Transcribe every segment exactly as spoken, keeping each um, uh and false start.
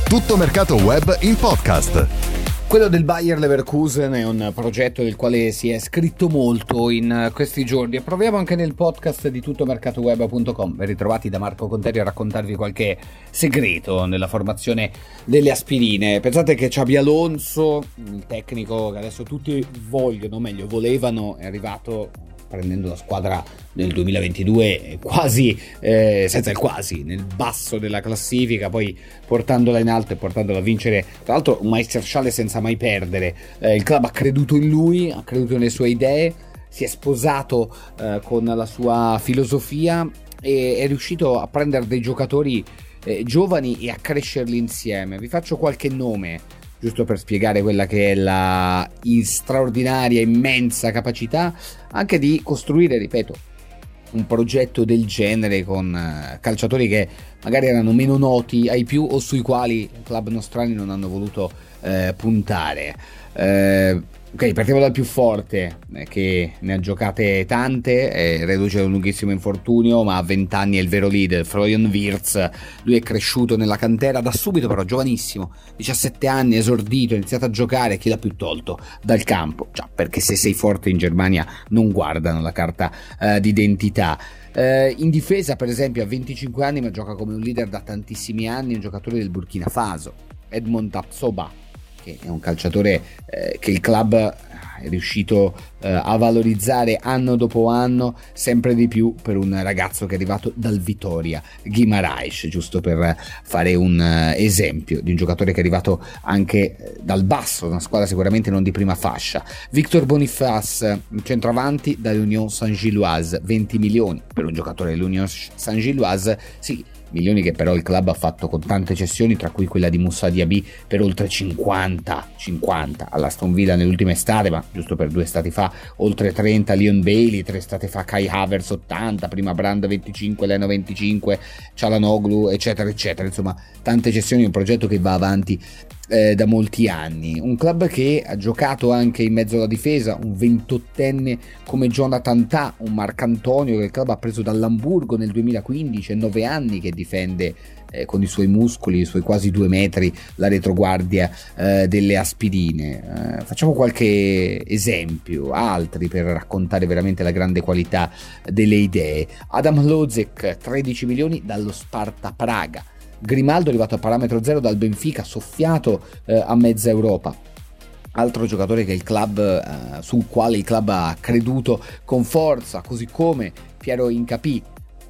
Tutto Mercato Web in podcast. Quello del Bayer Leverkusen è un progetto del quale si è scritto molto in questi giorni e proviamo anche nel podcast di tutto mercato web punto com. Ben ritrovati da Marco Conteri a raccontarvi qualche segreto nella formazione delle aspirine. Pensate che Xabi Alonso, il tecnico che adesso tutti vogliono, meglio volevano, è arrivato prendendo la squadra nel duemilaventidue quasi, eh, senza il quasi, nel basso della classifica, poi portandola in alto e portandola a vincere, tra l'altro un Meisterschale senza mai perdere. Eh, il club ha creduto in lui, ha creduto nelle sue idee, si è sposato eh, con la sua filosofia e è riuscito a prendere dei giocatori eh, giovani e a crescerli insieme. Vi faccio qualche nome giusto per spiegare quella che è la straordinaria, immensa capacità anche di costruire, ripeto, un progetto del genere con calciatori che magari erano meno noti ai più o sui quali club nostrani non hanno voluto eh, puntare. Eh, ok, partiamo dal più forte, eh, che ne ha giocate tante, è reduce da un lunghissimo infortunio, ma a venti anni è il vero leader, Florian Wirtz. Lui è cresciuto nella cantera da subito, però giovanissimo, diciassette anni, esordito, ha iniziato a giocare, chi l'ha più tolto dal campo? Già, perché se sei forte in Germania non guardano la carta eh, d'identità. Eh, in difesa, per esempio, ha venticinque anni, ma gioca come un leader da tantissimi anni, un giocatore del Burkina Faso, Edmond Tapsoba, che è un calciatore eh, che il club è riuscito eh, a valorizzare anno dopo anno sempre di più per un ragazzo che è arrivato dal Vitoria Guimarães, giusto per fare un uh, esempio di un giocatore che è arrivato anche eh, dal basso, una squadra sicuramente non di prima fascia. Victor Boniface, centroavanti dall'Union Saint-Gilloise, venti milioni per un giocatore dell'Union Saint-Gilloise, sì, milioni che però il club ha fatto con tante cessioni, tra cui quella di Moussa Diaby per oltre cinquanta all'Aston Villa nell'ultima estate, ma giusto per due estati fa oltre trenta, Leon Bailey tre estate fa, Kai Havertz ottanta, prima Brand venticinque, Leno venticinque, Çalhanoğlu eccetera eccetera, insomma tante cessioni, un progetto che va avanti eh, da molti anni. Un club che ha giocato anche in mezzo alla difesa, un ventottenne come Jonathan Tah, un Marcantonio che il club ha preso dall'Amburgo nel duemilaquindici, è nove anni che difende eh, con i suoi muscoli, i suoi quasi due metri, la retroguardia eh, delle aspirine. Eh, facciamo qualche esempio, altri, per raccontare veramente la grande qualità delle idee. Adam Lozek, tredici milioni dallo Sparta Praga. Grimaldo arrivato a parametro zero dal Benfica, soffiato eh, a mezza Europa. Altro giocatore che il club, eh, sul quale il club ha creduto con forza, così come Piero Hincapié,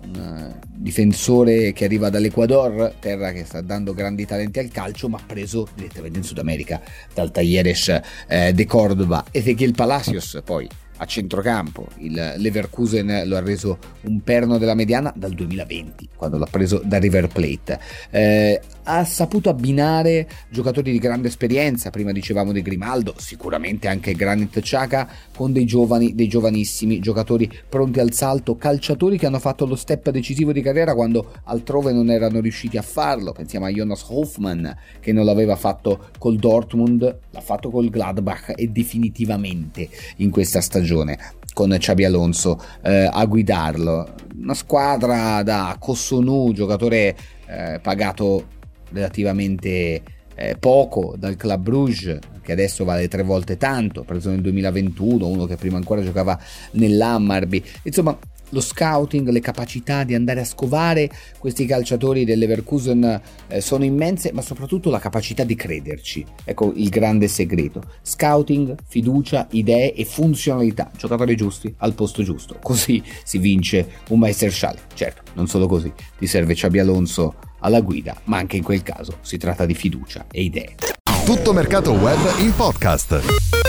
un uh, difensore che arriva dall'Ecuador, terra che sta dando grandi talenti al calcio, ma preso direttamente in Sud America dal Talleres eh, de Córdoba. Ezequiel Palacios poi a centrocampo, il Leverkusen lo ha reso un perno della mediana dal duemilaventi, quando l'ha preso da River Plate. Eh, ha saputo abbinare giocatori di grande esperienza, prima dicevamo di Grimaldo, sicuramente anche Granit Xhaka, con dei giovani, dei giovanissimi giocatori pronti al salto, calciatori che hanno fatto lo step decisivo di carriera quando altrove non erano riusciti a farlo. Pensiamo a Jonas Hofmann, che non l'aveva fatto col Dortmund, l'ha fatto col Gladbach e definitivamente in questa stagione con Xabi Alonso eh, a guidarlo. Una squadra da Cossonu, giocatore eh, pagato relativamente eh, poco dal Club Brugge, che adesso vale tre volte tanto, preso nel duemilaventuno, uno che prima ancora giocava nell'Hammarby. Insomma, lo scouting, le capacità di andare a scovare questi calciatori del Leverkusen eh, sono immense, ma soprattutto la capacità di crederci. Ecco il grande segreto: scouting, fiducia, idee e funzionalità, giocatori giusti al posto giusto, così si vince un Meisterschale. Certo, non solo così, ti serve Xabi Alonso alla guida, ma anche in quel caso si tratta di fiducia e idee. Tutto Mercato Web in podcast.